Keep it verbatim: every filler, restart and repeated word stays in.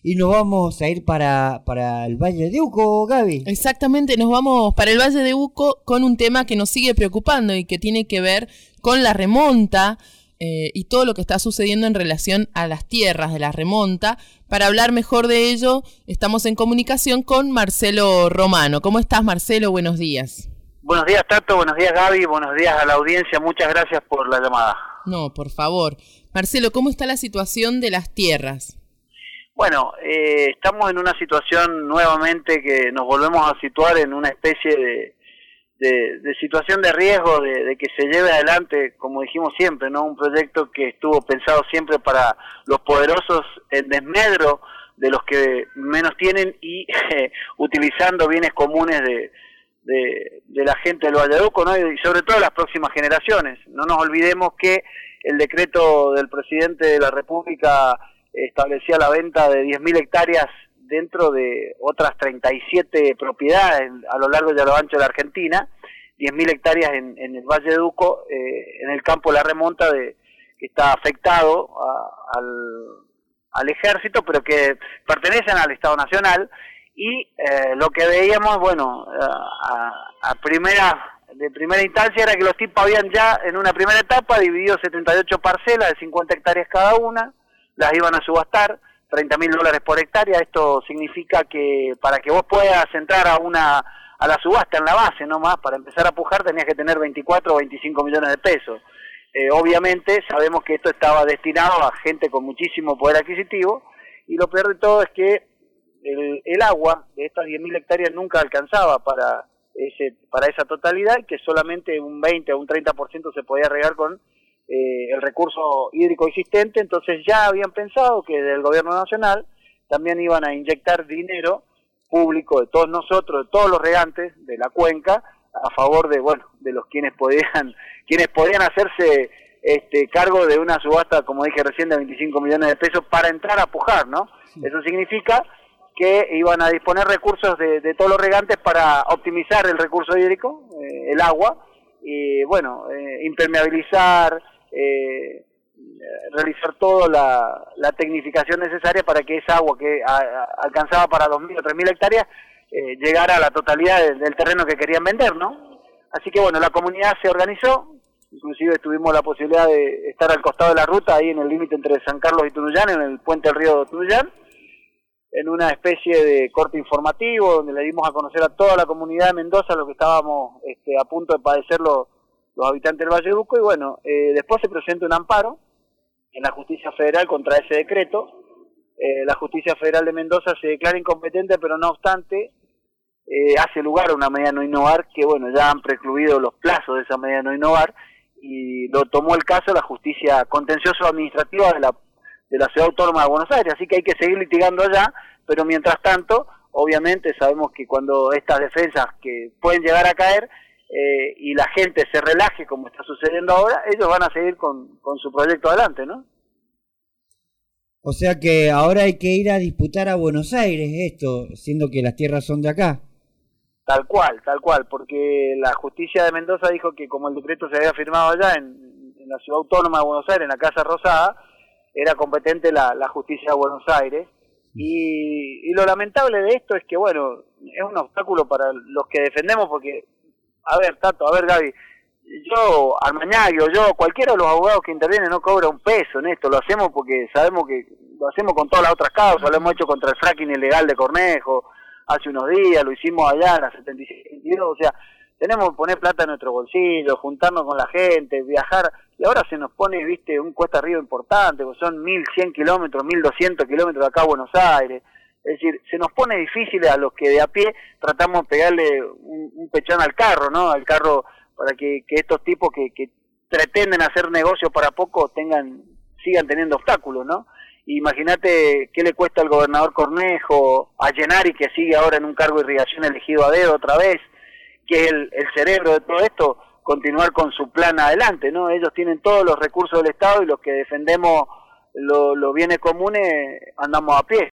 y nos vamos a ir para, para el Valle de Uco, Gaby. Exactamente, nos vamos para el Valle de Uco con un tema que nos sigue preocupando y que tiene que ver con la remonta eh, y todo lo que está sucediendo en relación a las tierras de la remonta. Para hablar mejor de ello, estamos en comunicación con Marcelo Romano. ¿Cómo estás, Marcelo? Buenos días. Buenos días, Tato. Buenos días, Gaby. Buenos días a la audiencia. Muchas gracias por la llamada. No, por favor. Marcelo, ¿cómo está la situación de las tierras? Bueno, eh, estamos en una situación nuevamente que nos volvemos a situar en una especie de, de, de situación de riesgo de, de que se lleve adelante, como dijimos siempre, ¿no? Un proyecto que estuvo pensado siempre para los poderosos en desmedro de los que menos tienen y eh, utilizando bienes comunes de, de, de la gente del Valle de Uco, ¿no? Y sobre todo las próximas generaciones. No nos olvidemos que el decreto del presidente de la República establecía la venta de diez mil hectáreas dentro de otras treinta y siete propiedades a lo largo y a lo ancho de la Argentina, diez mil hectáreas en, en el Valle de Uco, eh, en el campo de la remonta, de, que está afectado a, al, al ejército, pero que pertenecen al Estado Nacional, y eh, lo que veíamos, bueno, a, a primera, de primera instancia era que los tipos habían ya, en una primera etapa, dividido setenta y ocho parcelas de cincuenta hectáreas cada una, las iban a subastar, treinta mil dólares por hectárea. Esto significa que para que vos puedas entrar a una a la subasta en la base nomás, para empezar a pujar tenías que tener veinticuatro o veinticinco millones de pesos. Eh, obviamente sabemos que esto estaba destinado a gente con muchísimo poder adquisitivo, y lo peor de todo es que el, el agua de estas diez mil hectáreas nunca alcanzaba para ese para esa totalidad, y que solamente un veinte o un treinta por ciento se podía regar con Eh, el recurso hídrico existente. Entonces ya habían pensado que desde el gobierno nacional también iban a inyectar dinero público de todos nosotros, de todos los regantes de la cuenca, a favor de, bueno, de los quienes podían, quienes podían hacerse este cargo de una subasta, como dije recién, de veinticinco millones de pesos para entrar a pujar, ¿no? Sí. Eso significa que iban a disponer recursos de, de todos los regantes para optimizar el recurso hídrico, eh, el agua, y bueno, eh, impermeabilizar, Eh, realizar toda la, la tecnificación necesaria para que esa agua que a, a, alcanzaba para dos mil o tres mil hectáreas eh, llegara a la totalidad del, del terreno que querían vender, ¿no? Así que bueno, la comunidad se organizó, inclusive tuvimos la posibilidad de estar al costado de la ruta, ahí en el límite entre San Carlos y Tunuyán, en el puente del río Tunuyán, en una especie de corte informativo donde le dimos a conocer a toda la comunidad de Mendoza lo que estábamos este, a punto de padecer los los habitantes del Valle de Uco. Y bueno, eh, después se presenta un amparo en la Justicia Federal contra ese decreto. Eh, la Justicia Federal de Mendoza se declara incompetente, pero no obstante eh, hace lugar a una medida no innovar, que bueno, ya han precluido los plazos de esa medida no innovar, y lo tomó el caso la Justicia Contencioso Administrativa de la, de la Ciudad Autónoma de Buenos Aires. Así que hay que seguir litigando allá, pero mientras tanto, obviamente sabemos que cuando estas defensas que pueden llegar a caer, Eh, y la gente se relaje como está sucediendo ahora, ellos van a seguir con, con su proyecto adelante, ¿no? O sea que ahora hay que ir a disputar a Buenos Aires esto, siendo que las tierras son de acá. Tal cual, tal cual, porque la justicia de Mendoza dijo que como el decreto se había firmado allá en, en la Ciudad Autónoma de Buenos Aires, en la Casa Rosada, era competente la, la justicia de Buenos Aires. Y, y lo lamentable de esto es que, bueno, es un obstáculo para los que defendemos, porque a ver, Tato, a ver, Gaby, yo, Armañago, yo, cualquiera de los abogados que intervienen no cobra un peso en esto, lo hacemos porque sabemos que lo hacemos con todas las otras causas, lo hemos hecho contra el fracking ilegal de Cornejo hace unos días, lo hicimos allá en la setenta y siete, o sea, tenemos que poner plata en nuestro bolsillo, juntarnos con la gente, viajar, y ahora se nos pone, viste, un cuesta arriba importante, pues son mil cien kilómetros, mil doscientos kilómetros de acá a Buenos Aires. Es decir, se nos pone difícil a los que de a pie tratamos de pegarle un, un pechón al carro, ¿no? Al carro, para que, que estos tipos que, que pretenden hacer negocio para poco tengan sigan teniendo obstáculos, ¿no? Imagínate qué le cuesta al gobernador Cornejo, a Llenari, que sigue ahora en un cargo de irrigación elegido a dedo otra vez, que es el, el cerebro de todo esto, continuar con su plan adelante, ¿no? Ellos tienen todos los recursos del Estado y los que defendemos los lo bienes comunes andamos a pie.